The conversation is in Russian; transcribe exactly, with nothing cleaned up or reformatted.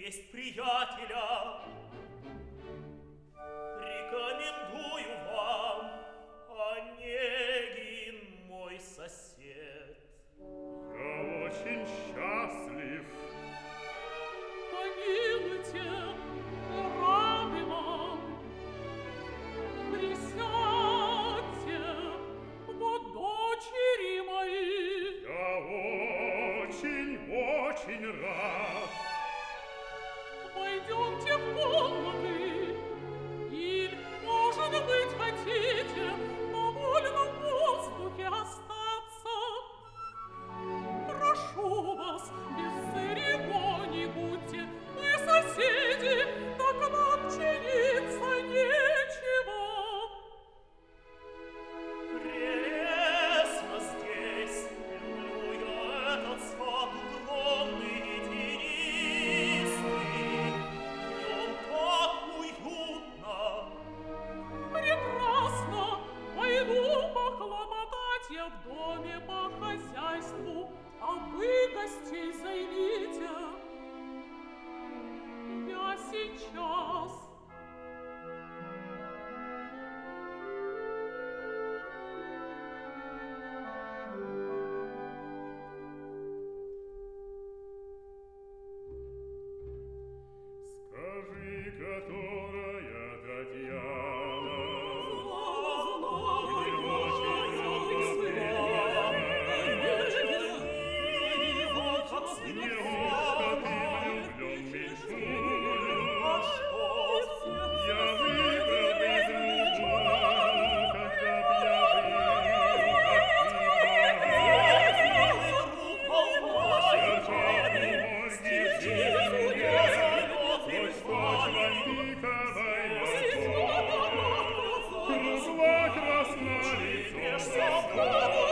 честь приятеля. Рекомендую вам, Онегин, мой сосед. Я очень счастлив. Помилуйте, рады вам. Присядьте, вот дочери мои. Я очень, очень рад. Пойдемте в комнаты, или, может быть, хотите на вольном воздухе остаться. Прошу вас, без церемоний будьте, мы соседи, так нам чиниться нечего. Прелестно здесь, люблю я этот сад укромный и тенистый, в нем так уютно. Прекрасно, пойду похлопотать я в доме по хозяйству, а вы гостей займите. Я сейчас. Скажи, которая Татьяна? Неужто ты влюблен меньшую? Я выбрал бы другую, когда б я был, как я был. Красна лицо,